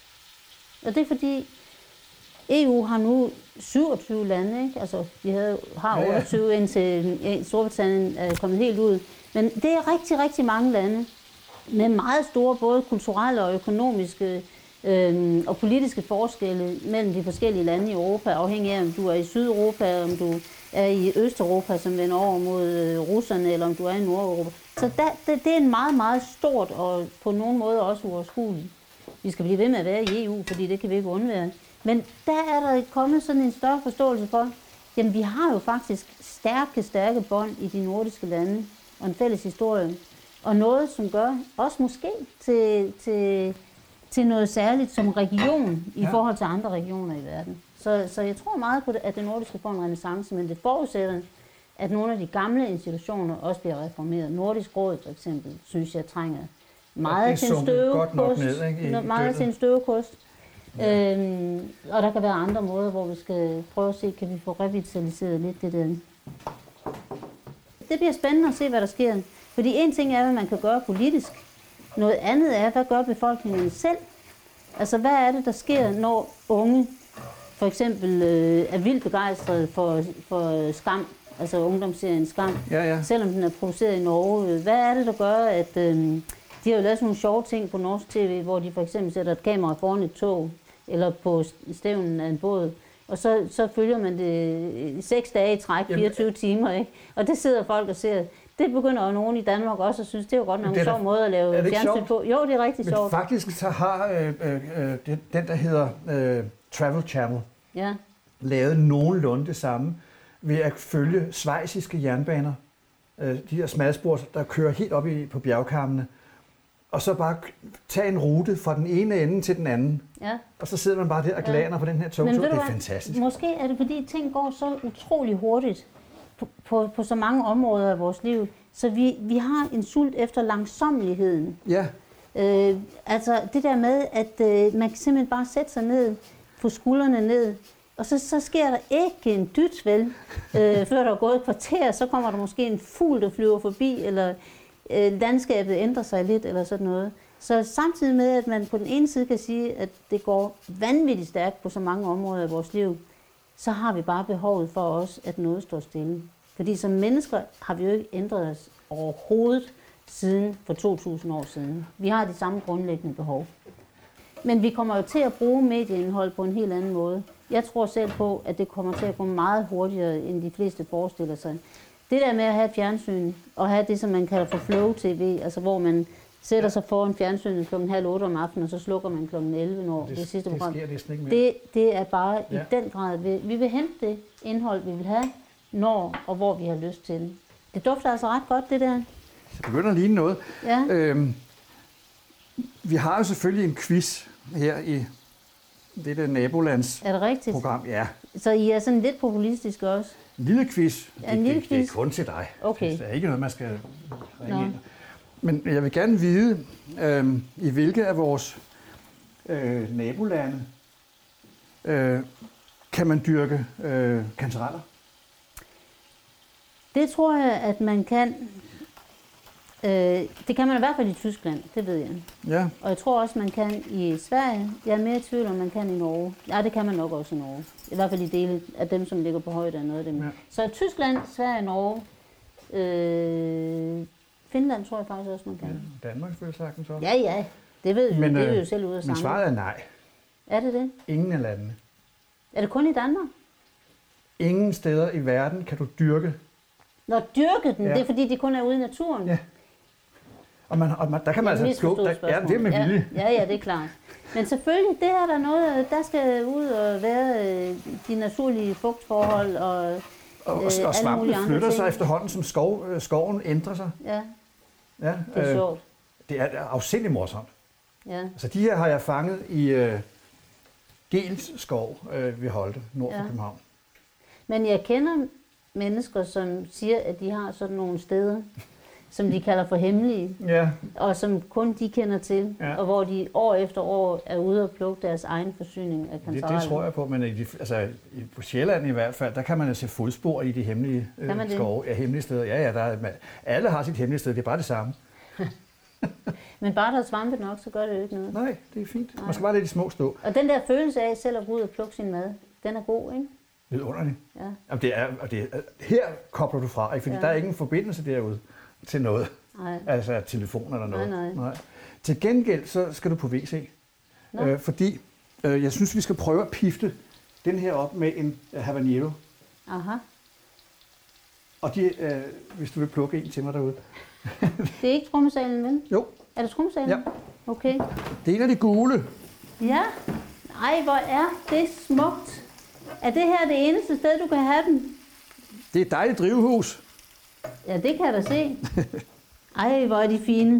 C: Og det er fordi, EU har nu 27 lande, ikke? Altså, vi har 28 indtil Storbritannien er kommet helt ud. Men det er rigtig, rigtig mange lande med meget store både kulturelle og økonomiske og politiske forskelle mellem de forskellige lande i Europa, afhængig af, om du er i Sydeuropa, om du er i Østeuropa, som vender over mod russerne, eller om du er i Nordeuropa. Så det er en meget, meget stort og på nogen måde også uoverskueligt. Vi skal blive ved med at være i EU, fordi det kan vi ikke undvære. Men der er der kommet sådan en større forståelse for, jamen vi har jo faktisk stærke bånd i de nordiske lande, og en fælles historie. Og noget, som gør os måske til noget særligt som region i forhold til andre regioner i verden. Så jeg tror meget på, at det nordiske får en renæssance, men det forudsætter, at nogle af de gamle institutioner også bliver reformeret. Nordisk Råd for eksempel, synes jeg trænger meget til en støvekost. Ja. Og der kan være andre måder, hvor vi skal prøve at se, kan vi få revitaliseret lidt det der. Det bliver spændende at se, hvad der sker. Fordi en ting er, hvad man kan gøre politisk. Noget andet er, hvad gør befolkningen selv? Altså, hvad er det, der sker, når unge for eksempel er vildt begejstrede for Skam, altså ungdomsserien Skam, selvom den er produceret i Norge. Hvad er det, der gør, at de har jo lavet sådan nogle sjove ting på norsk tv, hvor de for eksempel sætter et kamera foran et tog, eller på stævnen af en båd, og så følger man det 6 dage i træk, 24 timer, ikke? Og det sidder folk og ser. Det begynder jo nogen i Danmark også at synes, det er jo godt nok en sjov måde at lave fjernsyn på. Jo, det er rigtig sjovt.
B: Men faktisk så har den, der hedder Travel Channel, lavet nogenlunde det samme ved at følge schweiziske jernbaner, de her smalspor, der kører helt op på bjergkammene, og så bare tage en rute fra den ene ende til den anden. Ja. Og så sidder man bare der og glaner på den her tog. Det er fantastisk.
C: Måske er det, fordi ting går så utrolig hurtigt på så mange områder af vores liv, så vi har en sult efter langsommeligheden. Ja. Altså det der med, at man kan simpelthen bare sætte sig ned, få skuldrene ned, og så sker der ikke en dyt, vel, før der er gået et kvarter, så kommer der måske en fugl, der flyver forbi, eller landskabet ændrer sig lidt, eller sådan noget. Så samtidig med, at man på den ene side kan sige, at det går vanvittigt stærkt på så mange områder af vores liv, så har vi bare behovet for os, at noget står stille. Fordi som mennesker har vi jo ikke ændret os overhovedet siden for 2000 år siden. Vi har de samme grundlæggende behov. Men vi kommer jo til at bruge medieindhold på en helt anden måde. Jeg tror selv på, at det kommer til at gå meget hurtigere, end de fleste forestiller sig. Det der med at have et fjernsyn, og have det, som man kalder for flow tv, altså hvor man sætter sig foran fjernsynet 7:30 om aftenen, og så slukker man 11:00, når det sidste program. Det er bare i den grad, vi vil hente det indhold, vi vil have, når og hvor vi har lyst til det. Det dufter altså ret godt, det der.
B: Det begynder at ligne noget. Ja. Vi har jo selvfølgelig en quiz her i det der nabolands program. Ja.
C: Så I er sådan lidt populistiske også?
B: En lille quiz. Det er kun til dig. Okay. Det er ikke noget, man skal ringe ind. Men jeg vil gerne vide, i hvilke af vores nabolande kan man dyrke kantareller?
C: Det tror jeg, at man kan. Det kan man i hvert fald i Tyskland, det ved jeg.
B: Ja.
C: Og jeg tror også, man kan i Sverige. Jeg er mere i tvivl, om man kan i Norge. Ja, det kan man nok også i Norge. I hvert fald i dele af dem, som ligger på højde af noget af dem. Ja. Så Tyskland, Sverige, Norge, Finland tror jeg faktisk også, man kan.
B: Ja, Danmark vil sagtens også.
C: Ja, det ved vi, det er vi jo selv ude af sammen.
B: Men svaret er nej.
C: Er det det?
B: Ingen af landene.
C: Er det kun i Danmark?
B: Ingen steder i verden kan du dyrke.
C: Når dyrke den, det er fordi, de kun er ude i naturen?
B: Ja. Og der kan man altså gå. Ja, det er med vilje.
C: Ja, det er klart. Men selvfølgelig, det er der noget, der skal ud og være de naturlige fugtforhold
B: og svampene flytter sig efterhånden, som skoven ændrer sig.
C: Ja, det er sjovt.
B: Det er afsindigt morsomt.
C: Ja.
B: Altså de her har jeg fanget i Gels skov ved Holte, nord for København.
C: Men jeg kender mennesker, som siger, at de har sådan nogle steder, som de kalder for hemmelige, og som kun de kender til, og hvor de år efter år er ude og plukke deres egen forsyning af kantareller.
B: Det tror jeg på, men på Sjælland i hvert fald, der kan man se fodspor i de hemmelige skove. Ja, hemmelige steder. Ja, alle har sit hemmelige sted, det er bare det samme.
C: Men bare der er svampe nok, så gør det jo ikke noget.
B: Nej, det er fint. Man skal bare lade de små stå.
C: Og den der følelse af selv at gå ud og plukke sin mad, den er god, ikke?
B: Vidunderligt.
C: Ja.
B: Jamen, her kobler du fra, ikke? Fordi der er ingen forbindelse derude til noget.
C: Nej.
B: Altså telefon eller noget.
C: Nej.
B: Til gengæld, så skal du på WC. Fordi jeg synes, vi skal prøve at pifte den her op med en habanero.
C: Aha.
B: Og hvis du vil plukke en til mig derude.
C: Det er ikke trommesalen, vel?
B: Jo.
C: Er det trommesalen?
B: Ja.
C: Okay.
B: Det er en af de gule.
C: Ja. Ej, hvor er det smukt. Er det her det eneste sted, du kan have den?
B: Det er et dejligt drivhus.
C: Ja, det kan jeg da se. Ej, hvor er de fine.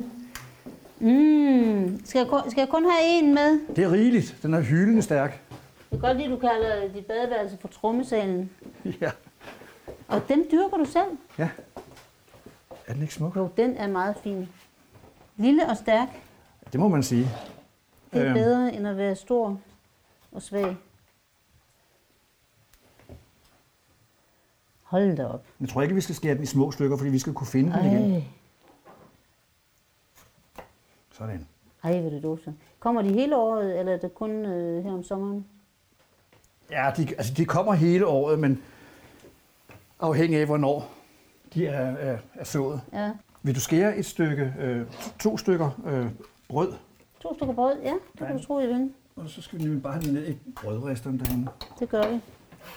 C: Skal jeg kun have en med?
B: Det er rigeligt. Den er hyldende stærk.
C: Det er godt lide, du kalder dit badeværelse for trommesalen.
B: Ja.
C: Og den dyrker du selv?
B: Ja. Er den ikke smuk?
C: Jo, den er meget fin. Lille og stærk.
B: Det må man sige.
C: Det er bedre end at være stor og svag. Hold da op.
B: Jeg tror ikke, vi skal skære den i små stykker, fordi vi skal kunne finde den igen. Sådan.
C: Ej, hvor det dufter. Kommer de hele året, eller er det kun her om sommeren?
B: Ja, de kommer hele året, men afhængig af, hvornår de er sået.
C: Ja.
B: Vil du skære et stykke, 2 stykker brød?
C: 2 stykker brød, ja. Det kan du tro, jeg vil.
B: Og så skal vi nemlig bare have ned i brødristeren derinde.
C: Det gør vi.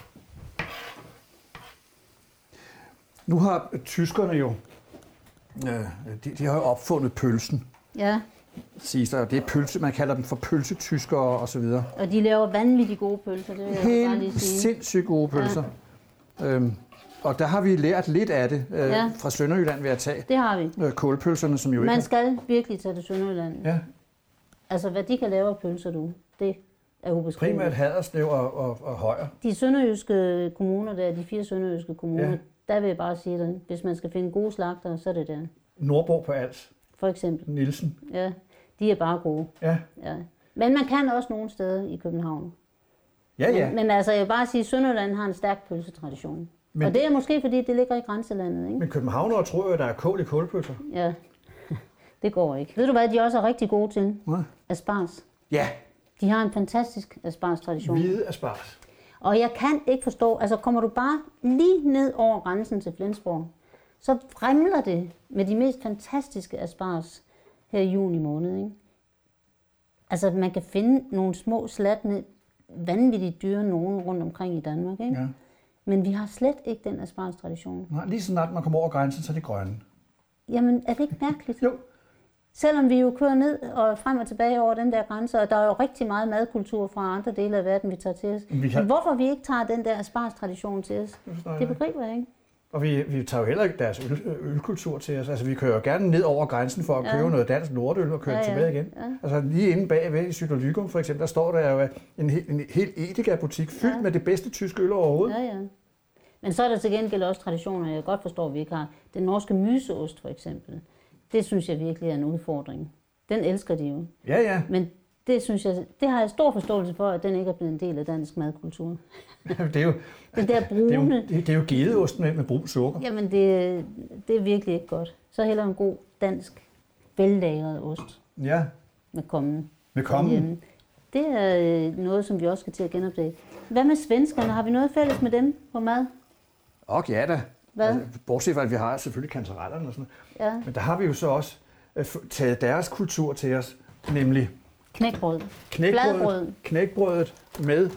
B: Nu har tyskerne jo, de har jo opfundet pølsen.
C: Ja.
B: Siges der, det er pølse, man kalder dem for pølsetyskere og så videre.
C: Og de laver vanvittigt gode pølser, det vil jeg bare lige sige.
B: Sindssygt gode pølser. Ja. Og der har vi lært lidt af det fra Sønderjylland ved at tage.
C: Det har vi.
B: Kålpølserne, som jo ikke...
C: Man skal virkelig tage til Sønderjylland.
B: Ja.
C: Altså, hvad de kan lave af pølser, det er ubeskriveligt.
B: Primært Haderslev og Højer.
C: De sønderjyske kommuner der, de 4 sønderjyske kommuner, der vil jeg bare sige det. Hvis man skal finde gode slagtere, så er det der.
B: Nordborg på Als.
C: For eksempel.
B: Nielsen.
C: Ja, de er bare gode.
B: Ja.
C: Men man kan også nogle steder i København.
B: Ja.
C: Men altså, jeg vil bare sige, at Sønderjylland har en stærk pølsetradition. Og det er måske, fordi det ligger i grænselandet, ikke?
B: Men københavnere tror jo, at der er kål i kålpølser.
C: Ja, det går ikke. Ved du hvad, de også er rigtig gode til?
B: Hvad?
C: Asparges.
B: Ja.
C: De har en fantastisk asparges-tradition.
B: Hvide asparges.
C: Og jeg kan ikke forstå, altså kommer du bare lige ned over grænsen til Flensborg, så fremler det med de mest fantastiske asparges her i juni måned, ikke? Altså man kan finde nogle små slatne, vanvittigt dyre nogen rundt omkring i Danmark, ikke?
B: Ja.
C: Men vi har slet ikke den asparges-tradition.
B: Nej, lige så snart man kommer over grænsen, så er de grønne.
C: Jamen, er det ikke mærkeligt?
B: Jo.
C: Selvom vi jo kører ned og frem og tilbage over den der grænse, og der er jo rigtig meget madkultur fra andre dele af verden, vi tager til os. Men hvorfor vi ikke tager den der asparges-tradition til os, det begriber jeg ikke.
B: Og vi tager jo heller ikke deres ølkultur til os. Altså, vi kører jo gerne ned over grænsen for at købe noget dansk nordøl og køre tilbage igen. Ja. Altså, lige inde bagved i Sydolygum for eksempel, der står der jo en helt Edeka-butik fyldt med det bedste tyske øl overhovedet.
C: Ja. Men så er der til gengæld også traditioner, jeg godt forstår, at vi ikke har. Den norske myseost for eksempel. Det synes jeg virkelig er en udfordring. Den elsker de jo.
B: Ja.
C: Men Det synes jeg, det har jeg stor forståelse for, at den ikke er blevet en del af dansk madkultur.
B: Det er jo,
C: Den der brune...
B: det er jo gedeost med brun sukker.
C: Jamen, det er virkelig ikke godt. Så hellere en god dansk, vellagret ost
B: Ja,
C: med kommen.
B: med kommen.
C: Det er noget, som vi også skal til at genopdage. Hvad med svenskerne? Har vi noget fælles med dem på mad?
B: Ja da.
C: Hvad?
B: Altså, bortset fra, at vi har selvfølgelig kantarellerne og sådan noget.
C: Ja.
B: Men der har vi jo så også taget deres kultur til os, nemlig
C: Knækbrød. Fladbrød.
B: knækbrødet med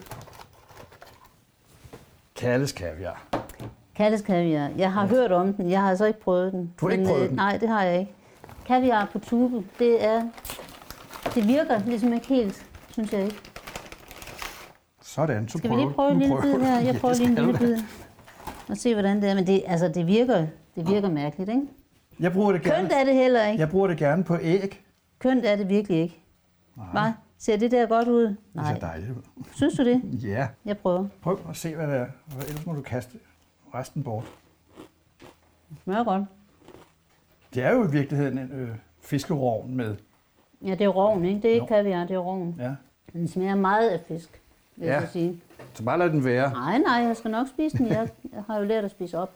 B: Kalles kaviar.
C: Kalles kaviar. Jeg har hørt om den. Jeg har altså ikke prøvet den.
B: Du har ikke prøvet den?
C: Nej, det har jeg ikke. Kaviar på tube, det virker ligesom ikke helt, synes jeg ikke.
B: Sådan, så
C: Skal vi lige prøve en lille bid her? Jeg prøver lige en lille bid. Og se, hvordan det er. Men det virker mærkeligt, ikke?
B: Jeg bruger det gerne.
C: Kønt er det heller ikke.
B: Jeg bruger det gerne på æg.
C: Kønt er det virkelig ikke. Hvad? Ser det der godt ud?
B: Det
C: Nej.
B: ser dejligt ud.
C: Synes du det?
B: Ja.
C: Jeg prøver.
B: Prøv at se, hvad det er. Ellers må du kaste resten bort.
C: Det smager godt.
B: Det er jo i virkeligheden en fiskerovn med.
C: Ja, det er roven, ikke? Det er ikke kaviar, det er roven.
B: Ja.
C: Den smager meget af fisk, vil jeg sige.
B: Så bare lad den være.
C: Nej, jeg skal nok spise den. Jeg har jo lært at spise op.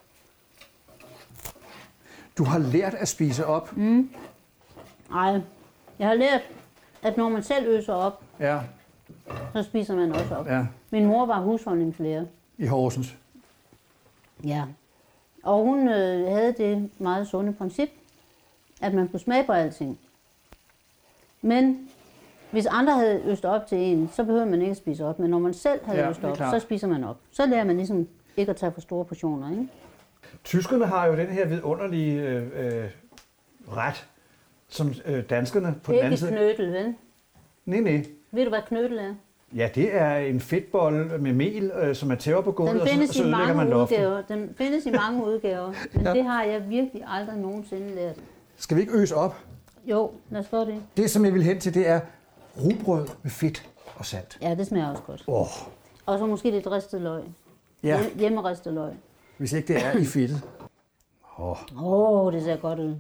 B: Du har lært at spise op.
C: Nej, jeg har lært, at når man selv øser op,
B: Ja,
C: så spiser man også op.
B: ja.
C: Min mor var husholdningslærer.
B: I Horsens.
C: Ja. Og hun havde det meget sunde princip, at man kunne smage på alting. Men hvis andre havde øst op til en, så behøver man ikke at spise op. Men når man selv havde øst op, så spiser man op. Så lærer man ligesom ikke at tage for store portioner, ikke?
B: Tyskerne har jo den her vidunderlige ret, som danskerne på den anden side.
C: Ikke knødel, vel?
B: Nej.
C: Ved du, hvad knødel er?
B: Ja, det er en fedtbolle med mel, som er tæver på gulvet, og så ødelægger man loftet.
C: Den findes i mange udgaver, men det har jeg virkelig aldrig nogensinde lært.
B: Skal vi ikke øse op?
C: Jo, lad os gøre det.
B: Det, som jeg vil hen til, det er rugbrød med fedt og salt.
C: Ja, det smager også godt.
B: Åh,
C: Og så måske lidt ristet løg.
B: ja,
C: Hjemmeristet løg.
B: hvis ikke det er i fedtet.
C: Det ser godt ud.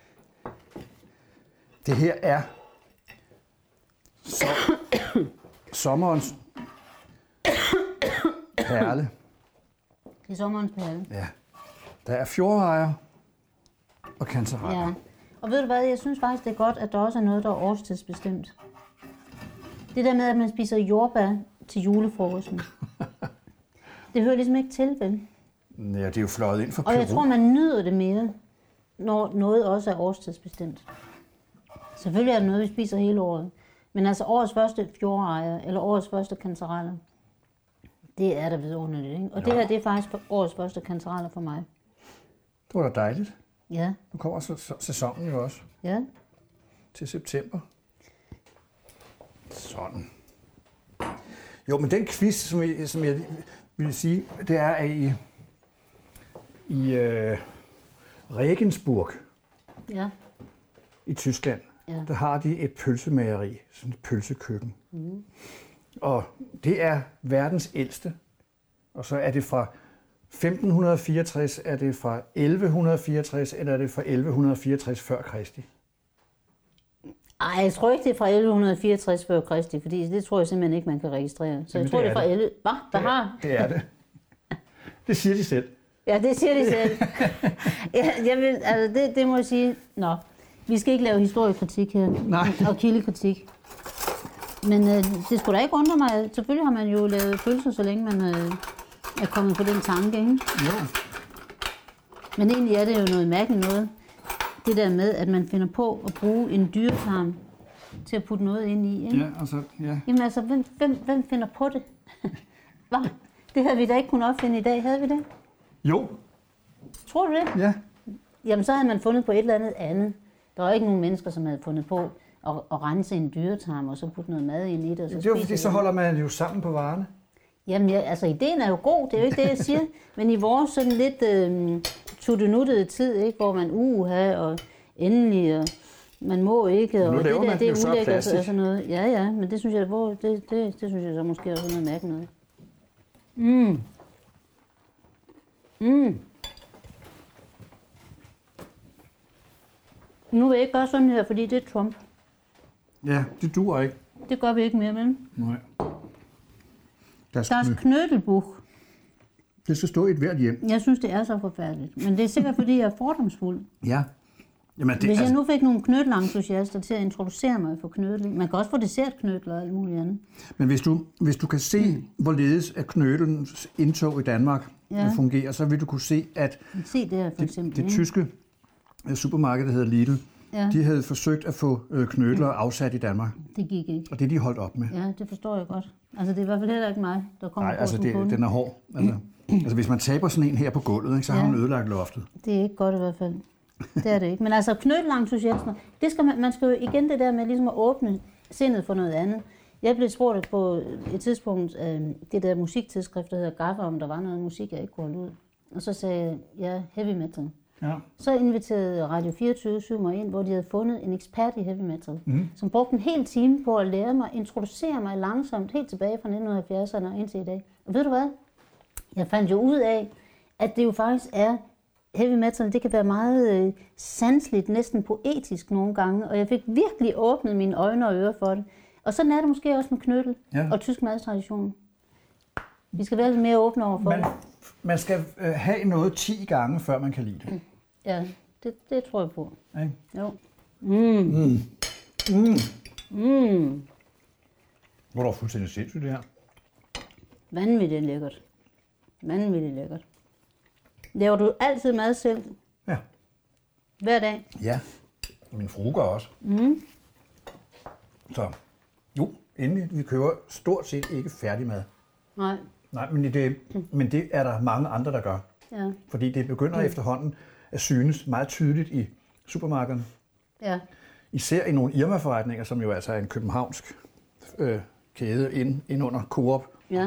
B: Det her er sommerens perle.
C: Det er sommerens perle.
B: Ja. Der er fjordrejer og kantareller.
C: Ja. Og ved du hvad, jeg synes faktisk, det er godt, at der også er noget, der er årstidsbestemt. Det der med, at man spiser jordbær til julefrokosten. Det hører ligesom ikke til, vel?
B: Ja, det er jo fløjet ind for
C: Og jeg
B: Peru.
C: tror, man nyder det mere, når noget også er årstidsbestemt. Selvfølgelig er det noget, vi spiser hele året. Men altså årets første fjordrejer, eller årets første kantareller, det er da vidunderligt, ikke? Og det her, det er faktisk årets første kantareller for mig.
B: Det var da dejligt.
C: Ja,
B: Nu kommer sæsonen jo også
C: ja.
B: til september. Sådan. Jo, men den quiz, som jeg vil sige, det er, at i Regensburg
C: Ja,
B: i Tyskland,
C: Ja.
B: der har de et pølsemageri, sådan et pølsekøkken. Og det er verdens ældste. Og så er det fra 1564, er det fra 1164, eller er det fra 1164 før Kristi?
C: ej, jeg tror ikke, det er fra 1164 før Kristi, fordi det tror jeg simpelthen ikke, man kan registrere. Så
B: Jamen,
C: jeg tror,
B: det
C: det er
B: er
C: fra 11... Hvad? Der har?
B: Det er det. Det siger de selv.
C: Ja, det siger de selv. Jeg vil, altså det må jeg sige. Nå, vi skal ikke lave historiekritik her.
B: Nej.
C: Og kildekritik. Men det skulle da ikke undre mig. Selvfølgelig har man jo lavet pølser, så længe man er kommet på den tanke, ikke?
B: Jo.
C: Men egentlig er det jo noget mærkeligt noget. Det der med, at man finder på at bruge en dyretarm til at putte noget ind i, ikke?
B: Ja, altså, ja.
C: Jamen altså, hvem finder på det? Hvad? Det havde vi da ikke kunnet opfinde i dag, havde vi det?
B: Jo.
C: Tror du det?
B: Ja.
C: Jamen, så havde man fundet på et eller andet. Der var ikke nogen mennesker, som havde fundet på at rense en dyretarm, og så putte noget mad ind i det. Og så
B: Det er jo fordi,
C: spise
B: så
C: det.
B: holder man jo sammen på varerne.
C: Jamen, ja, altså, ideen er jo god, det er jo ikke det, jeg siger. Men i vores sådan lidt tuttenuttede tid, ikke, hvor man og endelig, og man må ikke, og
B: nu
C: det
B: laver
C: der,
B: man
C: det
B: jo
C: er
B: så af
C: ulækkert og
B: plastik.
C: sådan noget. Ja, men det synes jeg, det synes jeg så måske også er noget mærkeligt noget. Nu vil jeg ikke gøre sådan her, fordi det er Trump.
B: Ja, det duer ikke.
C: det gør vi ikke mere, vel?
B: Nej.
C: Das Knödelbuch.
B: Det skal stå i et hvert hjem.
C: Jeg synes, det er så forfærdeligt. Men det er sikkert, fordi jeg er fordomsfuld.
B: Ja. Jamen,
C: Hvis jeg nu fik nogle knødelentusiaster til at introducere mig for knødling. Man kan også få dessertknødler og alt muligt andet.
B: Men hvis du kan se, hvorledes at knødelens indtog i Danmark fungerer, så vil du kunne se, at
C: se der, for eksempel,
B: det tyske supermarked, der hedder Lidl, de havde forsøgt at få knødler afsat i Danmark.
C: Det gik ikke.
B: Og det er de holdt op med.
C: Ja, det forstår jeg godt. Altså, det er i hvert fald heller ikke mig, der kommer på som kunde.
B: Den er hård. Altså, hvis man taber sådan en her på gulvet, ikke, så har man ødelagt loftet.
C: Det er ikke godt i hvert fald. Det er det ikke. Men altså, knødelentusiaster, det skal man skal jo igen det der med ligesom at åbne sindet for noget andet. Jeg blev spurgt på et tidspunkt af det der musiktidsskrift, der hedder Gaffa, om der var noget musik, jeg ikke kunne holde ud. Og så sagde jeg, ja, heavy metal. Ja. Så inviterede Radio 24/7 mig ind, hvor de havde fundet en ekspert i heavy metal, som brugte en hel time på at lære mig, introducere mig langsomt, helt tilbage fra 1970'erne og indtil i dag. Og ved du hvad? Jeg fandt jo ud af, at det jo faktisk er heavy metal, det kan være meget sanseligt, næsten poetisk nogle gange, og jeg fik virkelig åbnet mine øjne og ører for det. Og sådan er det måske også med knødel og tysk madstradition. Vi skal være lidt mere åbne over for det.
B: Man skal have noget 10 gange, før man kan lide det.
C: Ja, det tror jeg på.
B: Okay.
C: Jo.
B: Hvor er det fuldstændig sindssygt, det her.
C: Vanvittigt lækkert. Vanvittigt lækkert. Laver du altid mad selv?
B: Ja.
C: Hver dag?
B: Ja. Min frue gør også. Så jo, endelig. Vi køber stort set ikke færdig mad.
C: Nej.
B: Nej, men det er der mange andre, der gør.
C: Ja.
B: Fordi det begynder efterhånden at synes meget tydeligt i supermarkederne.
C: Ja.
B: Især i nogle Irma-forretninger, som jo altså er en københavnsk kæde ind under Coop.
C: Ja.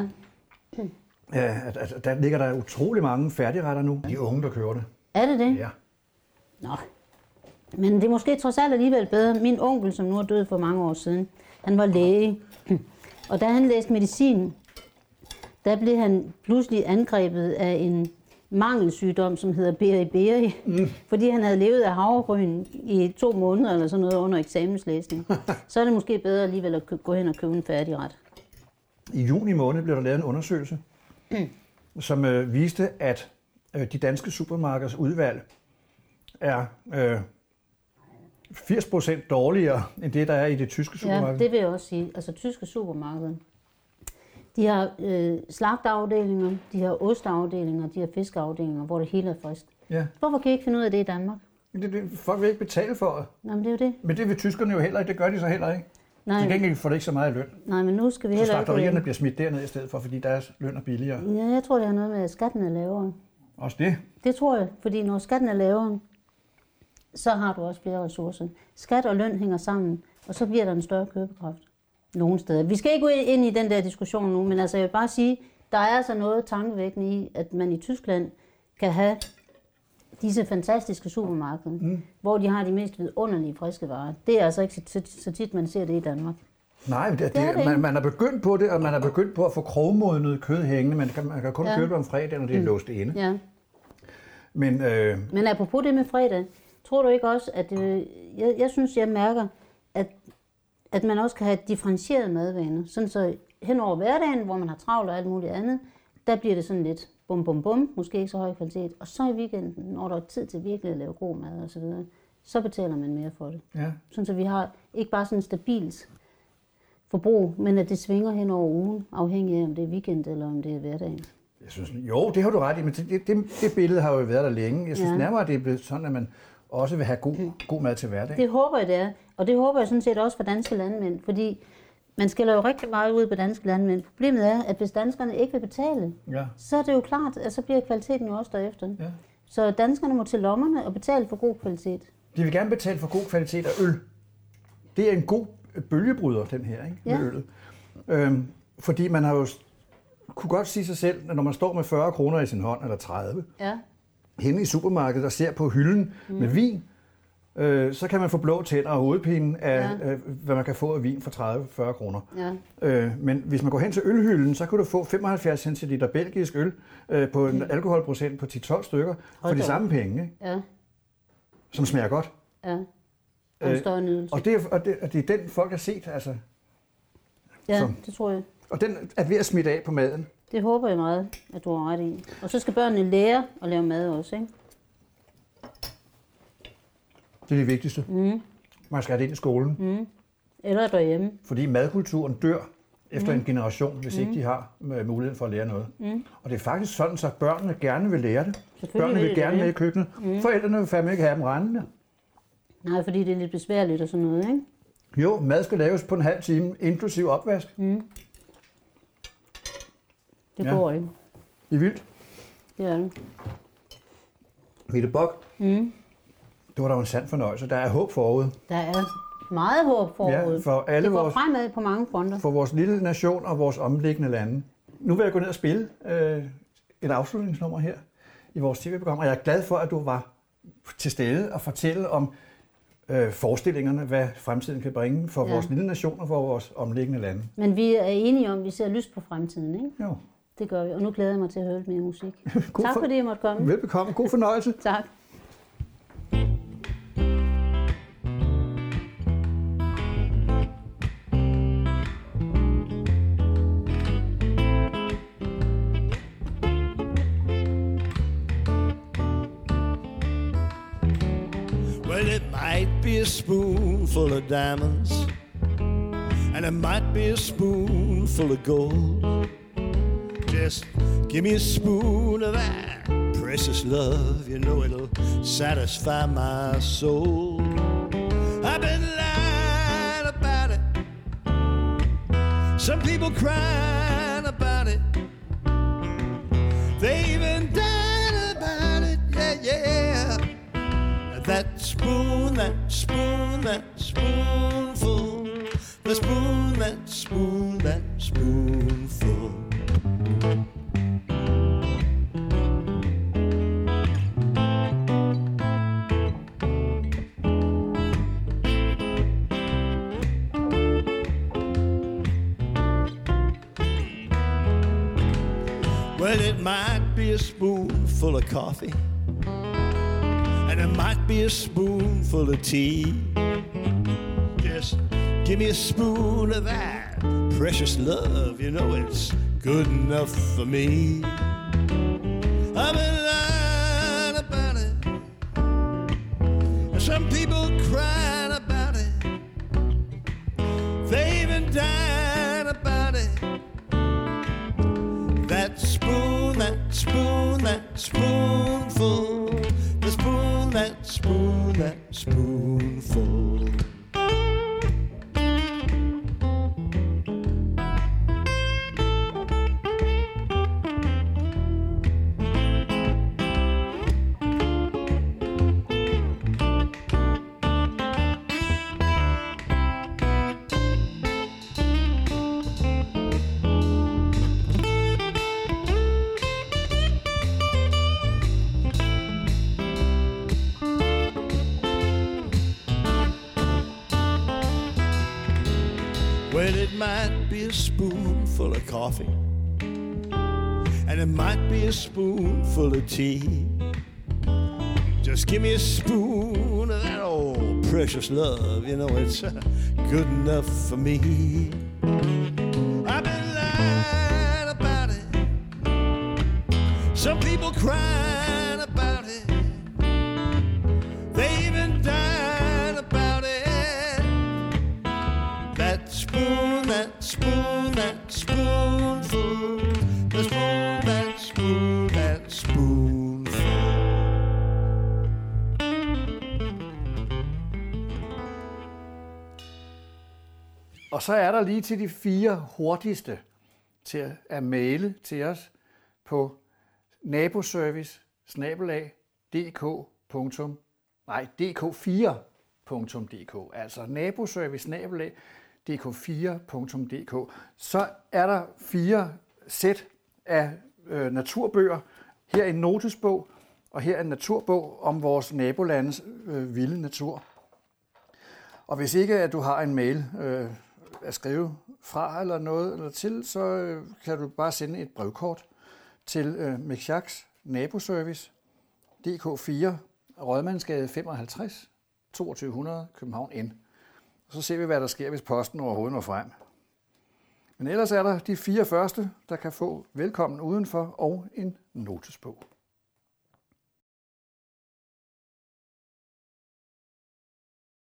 B: Der ligger der utrolig mange færdigretter nu. De unge, der køber det.
C: Er det det?
B: Ja.
C: Nå. Men det er måske trods alt alligevel bedre. Min onkel, som nu er død for mange år siden, han var læge. Og da han læste medicin, der blev han pludselig angrebet af en mangelsygdom, som hedder beriberi, fordi han havde levet af havregryn i 2 måneder eller sådan noget under eksamenslæsning. Så er det måske bedre alligevel at gå hen og købe en færdigret.
B: I juni måned blev der lavet en undersøgelse, som viste, at de danske supermarkeders udvalg er 80% dårligere end det, der er i det tyske supermarked.
C: Ja, det vil jeg også sige. Altså tyske supermarkeder. De har slagteafdelinger, de har osteafdelinger, de har fiskeafdelinger, hvor det hele er frisk.
B: Ja.
C: Hvorfor kan I ikke finde ud af det i Danmark?
B: Folk vil ikke betale for det.
C: Nej, men det er jo det.
B: Men det vil tyskerne jo heller ikke. Det gør de så heller ikke.
C: Nej.
B: Til gengæld får det ikke så meget løn.
C: Nej, men nu skal vi
B: så
C: heller ikke...
B: slagterierne bliver smidt derned i stedet for, fordi deres løn er billigere.
C: Ja, jeg tror, det har noget med, at skatten er lavere.
B: Også det?
C: Det tror jeg, fordi når skatten er lavere, så har du også flere ressourcer. Skat og løn hænger sammen, og så bliver der en større købekraft. Nogle steder. Vi skal ikke gå ind i den der diskussion nu, men altså jeg vil bare sige, der er altså noget tankevækkende i, at man i Tyskland kan have disse fantastiske supermarkeder, hvor de har de mest vidunderlige friske varer. Det er altså ikke så tit, man ser det i Danmark.
B: Nej, man er begyndt på det, og man er begyndt på at få krogmodnet kød hængende. Man kan kun købe det om fredagen, når det er låst inde.
C: Ja.
B: Men
C: apropos det med fredag, tror du ikke også, at jeg synes, jeg mærker, at man også kan have differentieret madvaner. Sådan så hen over hverdagen, hvor man har travlt og alt muligt andet, der bliver det sådan lidt bum bum bum, måske ikke så høj kvalitet. Og så i weekenden, når der er tid til virkelig at lave god mad og så videre, så betaler man mere for det.
B: Ja.
C: Sådan så vi har ikke bare sådan et stabilt forbrug, men at det svinger hen over ugen, afhængig af om det er weekend eller om det er hverdagen.
B: Jeg synes, jo, det har du ret i, men det billede har jo været der længe. Jeg synes nærmere, at det er blevet sådan, at man også vil have god mad til hverdag.
C: Det håber jeg, det er. Og det håber jeg sådan set også for danske landmænd, fordi man skælder jo rigtig meget ud på danske landmænd. Problemet er, at hvis danskerne ikke vil betale, så er det jo klart, at så bliver kvaliteten jo også derefter. Ja. Så danskerne må til lommerne og betale for god kvalitet.
B: De vil gerne betale for god kvalitet af øl. Det er en god bølgebryder, den her, ikke? Med øllet. Fordi man har jo kunne godt sige sig selv, at når man står med 40 kroner i sin hånd, eller 30, henne i supermarkedet og ser på hylden med vin, så kan man få blå tænder og hovedpine af, hvad man kan få af vin for 30-40 kroner. Ja. Men hvis man går hen til ølhylden, så kan du få 75 centiliter belgisk øl på en alkoholprocent på 10-12 stykker for de samme penge, ikke? Ja. Som smager godt.
C: Ja. Og en større nydelse.
B: Og det er den, folk har set, altså.
C: Ja,
B: Så.
C: det tror jeg.
B: Og den er ved at smitte af på maden.
C: Det håber jeg meget, at du har ret i. Og så skal børnene lære at lave mad også, ikke?
B: Det er det vigtigste. Man skal have det ind i skolen.
C: Eller derhjemme.
B: Fordi madkulturen dør efter en generation, hvis ikke de har mulighed for at lære noget. Og det er faktisk sådan, så børnene gerne vil lære det. Børnene vil gerne med i køkkenet. Forældrene vil fandme ikke have dem rendende.
C: Nej, fordi det er lidt besværligt og sådan noget, ikke?
B: Jo, mad skal laves på en halv time, inklusiv opvask.
C: Det går ikke.
B: Det er vildt.
C: Det er det.
B: Mette Bock, det var da en sand fornøjelse. Der er håb forude.
C: Der er meget håb forude.
B: Ja, for alle
C: det går fremad på mange fronter.
B: For vores lille nation og vores omliggende lande. Nu vil jeg gå ned og spille et afslutningsnummer her i vores tv-program, og jeg er glad for, at du var til stede og fortælle om forestillingerne, hvad fremtiden kan bringe for vores lille nation og for vores omliggende lande.
C: Men vi er enige om, at vi ser lyst på fremtiden, ikke?
B: Jo.
C: Det gør vi, og nu glæder jeg mig til at høre lidt mere musik. Tak fordi jeg måtte komme.
B: Velbekomme. God fornøjelse.
C: Tak.
D: Well, it might be a spoonful of diamonds, and it might be a spoonful of gold. Just give me a spoon of that precious love, you know it'll satisfy my soul. I've been lying about it, some people crying about it, they even died about it, yeah, yeah. That spoon, that spoon, that spoonful, the spoon, that spoon, that spoonful. Well, it might be a spoonful of coffee, and it might be a spoonful of tea. Just give me a spoon of that precious love, you know it's good enough for me. I've been lying about it, and some people crying about it, they even died about it. That spoon, that spoon, that spoonful, the spoon, that spoon, that spoonful. Well, it might be a spoonful of coffee, and it might be a spoonful of tea. Just give me a spoon of that old precious love, you know it's good enough for me. I've been lying about it, some people crying about it, they even died about it. That spoon, that spoon, that spoonful, the spoon, that spoon, that spoonful.
B: Og så er der lige til de 4 hurtigste til at maile til os på naboservice@dk4.dk, altså naboservice@dk4.dk. Så er der 4 sæt af naturbøger. Her en notesbog, og her en naturbog om vores nabolandes vilde natur. Og hvis ikke at du har en mail at skrive fra eller noget eller til, så kan du bare sende et brevkort til Mechaks naboservice, DK4, Rådmandsgade 55, 2200, København N. Og så ser vi, hvad der sker, hvis posten overhovedet når frem. Men ellers er der de 4 første, der kan få velkommen udenfor og en notesbog.